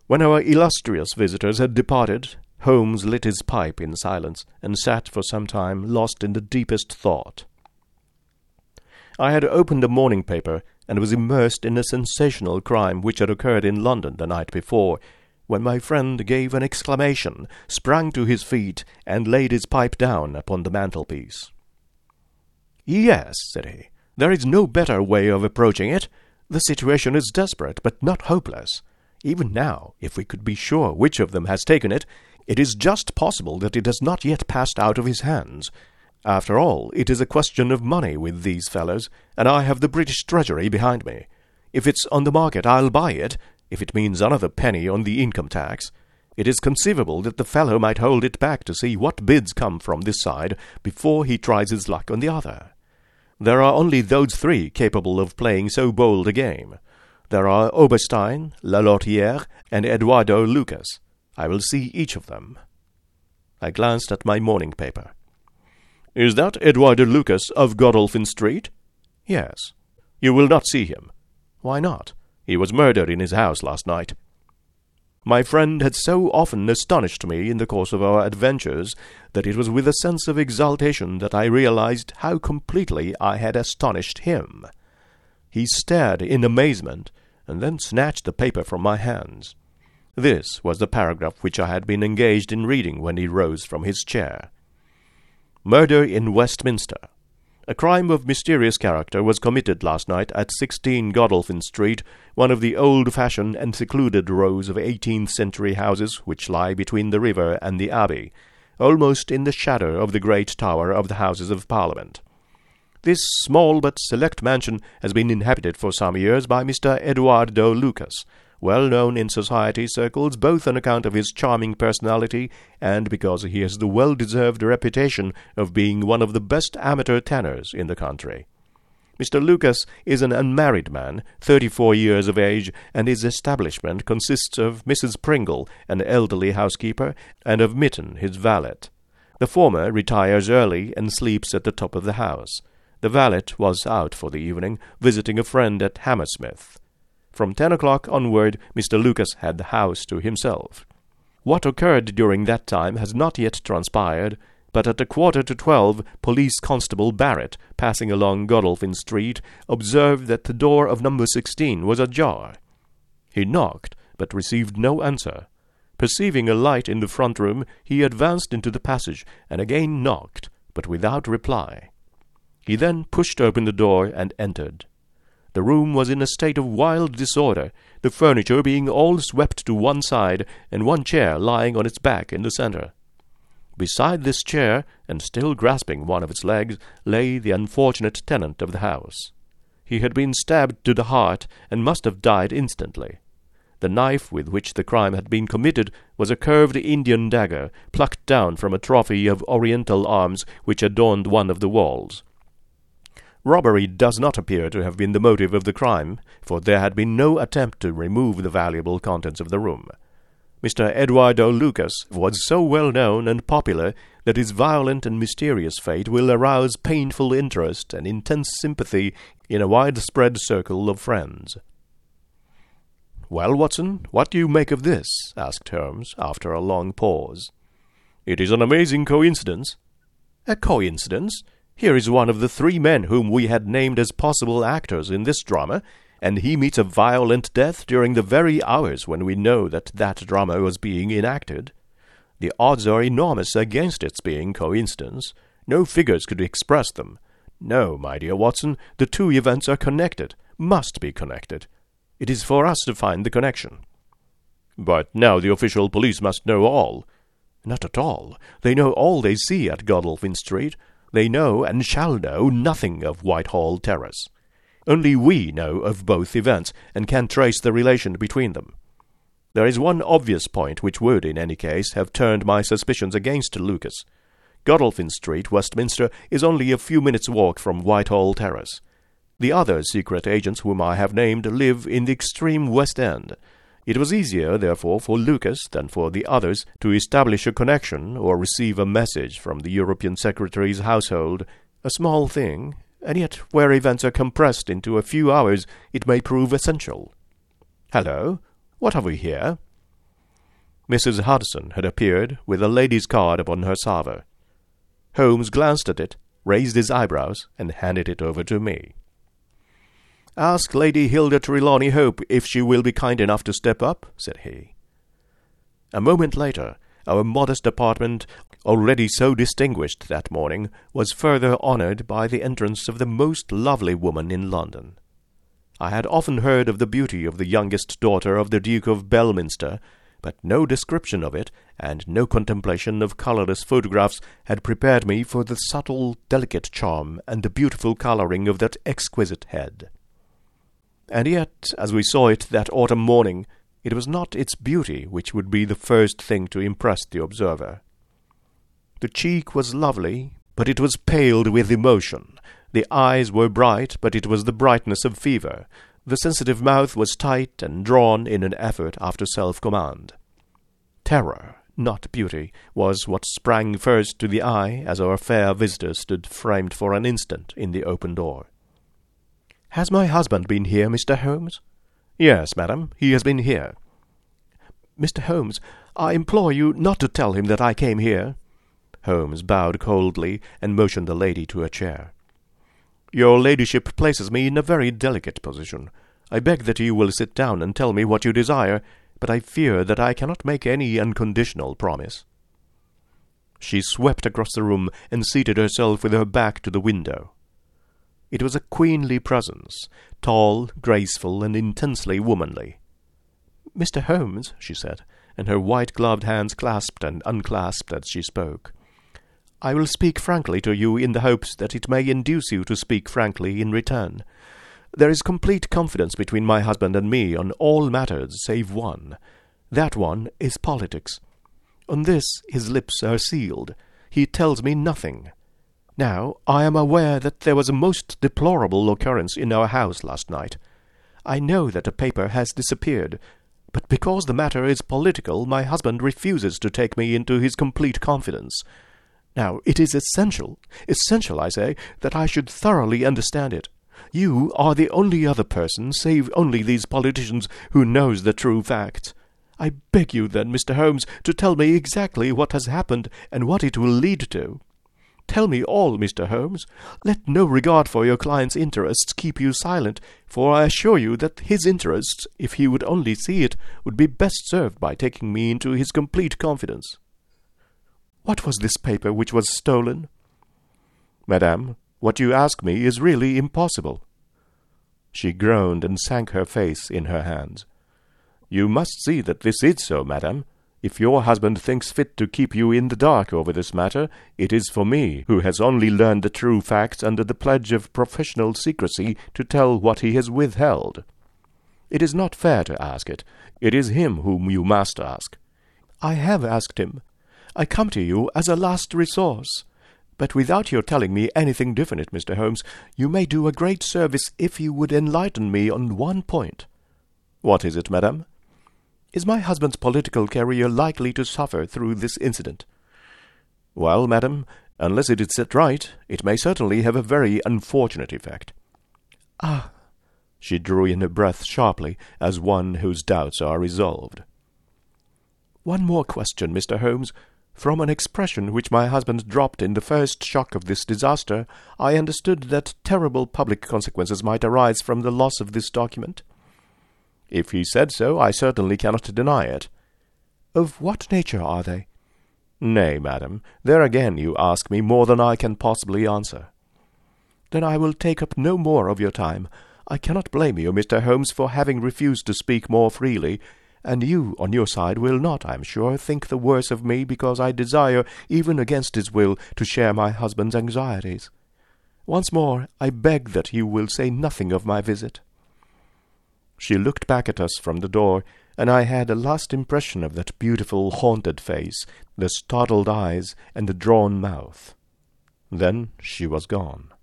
When our illustrious visitors had departed, Holmes lit his pipe in silence, and sat for some time lost in the deepest thought. I had opened a morning paper, and was immersed in a sensational crime which had occurred in London the night before, when my friend gave an exclamation, sprang to his feet, and laid his pipe down upon the mantelpiece. "Yes," said he, "there is no better way of approaching it. The situation is desperate, but not hopeless. Even now, if we could be sure which of them has taken it, it is just possible that it has not yet passed out of his hands. After all, it is a question of money with these fellows, and I have the British Treasury behind me. If it's on the market, I'll buy it, if it means another penny on the income tax. It is conceivable that the fellow might hold it back to see what bids come from this side before he tries his luck on the other. There are only those three capable of playing so bold a game. There are Oberstein, Lalortière, and Eduardo Lucas. I will see each of them." I glanced at my morning paper. "Is that Eduardo Lucas of Godolphin Street?" "Yes." "You will not see him." "Why not?" "He was murdered in his house last night." My friend had so often astonished me in the course of our adventures that it was with a sense of exultation that I realized how completely I had astonished him. He stared in amazement, and then snatched the paper from my hands. This was the paragraph which I had been engaged in reading when he rose from his chair. "Murder in Westminster. A crime of mysterious character was committed last night at 16 Godolphin Street, one of the old-fashioned and secluded rows of 18th-century houses which lie between the river and the Abbey, almost in the shadow of the great tower of the Houses of Parliament. This small but select mansion has been inhabited for some years by Mr. Eduardo Lucas, well known in society circles both on account of his charming personality and because he has the well-deserved reputation of being one of the best amateur tenors in the country. Mr. Lucas is an unmarried man, 34 years of age, and his establishment consists of Mrs. Pringle, an elderly housekeeper, and of Mitten, his valet. The former retires early and sleeps at the top of the house. The valet was out for the evening, visiting a friend at Hammersmith. From 10 o'clock onward, Mr. Lucas had the house to himself. What occurred during that time has not yet transpired, but at 11:45, Police Constable Barrett, passing along Godolphin Street, observed that the door of number 16 was ajar. He knocked, but received no answer. Perceiving a light in the front room, he advanced into the passage and again knocked, but without reply. He then pushed open the door and entered. The room was in a state of wild disorder, the furniture being all swept to one side, and one chair lying on its back in the centre. Beside this chair, and still grasping one of its legs, lay the unfortunate tenant of the house. He had been stabbed to the heart, and must have died instantly. The knife with which the crime had been committed was a curved Indian dagger, plucked down from a trophy of Oriental arms which adorned one of the walls. Robbery does not appear to have been the motive of the crime, for there had been no attempt to remove the valuable contents of the room. Mr. Eduardo Lucas was so well known and popular that his violent and mysterious fate will arouse painful interest and intense sympathy in a widespread circle of friends. "Well, Watson, what do you make of this?" asked Holmes, after a long pause. "It is an amazing coincidence." "A coincidence? Here is one of the three men whom we had named as possible actors in this drama, and he meets a violent death during the very hours when we know that that drama was being enacted. The odds are enormous against its being coincidence. No figures could express them. No, my dear Watson, the two events are connected, must be connected. It is for us to find the connection." "But now the official police must know all." "Not at all. They know all they see at Godolphin Street. They know, and shall know, nothing of Whitehall Terrace. Only we know of both events, and can trace the relation between them. There is one obvious point which would, in any case, have turned my suspicions against Lucas. Godolphin Street, Westminster, is only a few minutes' walk from Whitehall Terrace. The other secret agents whom I have named live in the extreme West End. It was easier, therefore, for Lucas than for the others to establish a connection or receive a message from the European Secretary's household, a small thing, and yet where events are compressed into a few hours it may prove essential. Hello! What have we here?" Mrs. Hudson had appeared with a lady's card upon her salver. Holmes glanced at it, raised his eyebrows, and handed it over to me. "Ask Lady Hilda Trelawney Hope if she will be kind enough to step up," said he. A moment later, our modest apartment, already so distinguished that morning, was further honoured by the entrance of the most lovely woman in London. I had often heard of the beauty of the youngest daughter of the Duke of Belminster, but no description of it, and no contemplation of colourless photographs, had prepared me for the subtle, delicate charm and the beautiful colouring of that exquisite head. And yet, as we saw it that autumn morning, it was not its beauty which would be the first thing to impress the observer. The cheek was lovely, but it was paled with emotion. The eyes were bright, but it was the brightness of fever. The sensitive mouth was tight and drawn in an effort after self-command. Terror, not beauty, was what sprang first to the eye as our fair visitor stood framed for an instant in the open door. "Has my husband been here, Mr. Holmes?" "Yes, madam, he has been here." "Mr. Holmes, I implore you not to tell him that I came here." Holmes bowed coldly and motioned the lady to a chair. "Your ladyship places me in a very delicate position. I beg that you will sit down and tell me what you desire, but I fear that I cannot make any unconditional promise." She swept across the room and seated herself with her back to the window. It was a queenly presence, tall, graceful, and intensely womanly. "Mr. Holmes," she said, and her white-gloved hands clasped and unclasped as she spoke, "I will speak frankly to you in the hopes that it may induce you to speak frankly in return. There is complete confidence between my husband and me on all matters save one. That one is politics. On this his lips are sealed. He tells me nothing. Now, I am aware that there was a most deplorable occurrence in our house last night. I know that a paper has disappeared, but because the matter is political, my husband refuses to take me into his complete confidence. Now, it is essential, I say, that I should thoroughly understand it. You are the only other person, save only these politicians, who knows the true facts. I beg you, then, Mr. Holmes, to tell me exactly what has happened and what it will lead to. Tell me all, Mr. Holmes. Let no regard for your client's interests keep you silent, for I assure you that his interests, if he would only see it, would be best served by taking me into his complete confidence. What was this paper which was stolen?" "Madame, what you ask me is really impossible." She groaned and sank her face in her hands. "You must see that this is so, madame. If your husband thinks fit to keep you in the dark over this matter, it is for me, who has only learned the true facts under the pledge of professional secrecy, to tell what he has withheld. It is not fair to ask it. It is him whom you must ask." "I have asked him. I come to you as a last resource. But without your telling me anything definite, Mr. Holmes, you may do a great service if you would enlighten me on one point." "What is it, madame?" "Is my husband's political career likely to suffer through this incident?" "Well, madam, unless it is set right, it may certainly have a very unfortunate effect." "Ah!" She drew in her breath sharply, as one whose doubts are resolved. "One more question, Mr. Holmes. From an expression which my husband dropped in the first shock of this disaster, I understood that terrible public consequences might arise from the loss of this document." "If he said so, I certainly cannot deny it." "Of what nature are they?" "Nay, madam, there again you ask me more than I can possibly answer." "Then I will take up no more of your time. I cannot blame you, Mr. Holmes, for having refused to speak more freely, and you, on your side, will not, I am sure, think the worse of me because I desire, even against his will, to share my husband's anxieties. Once more, I beg that you will say nothing of my visit." She looked back at us from the door, and I had a last impression of that beautiful, haunted face, the startled eyes, and the drawn mouth. Then she was gone.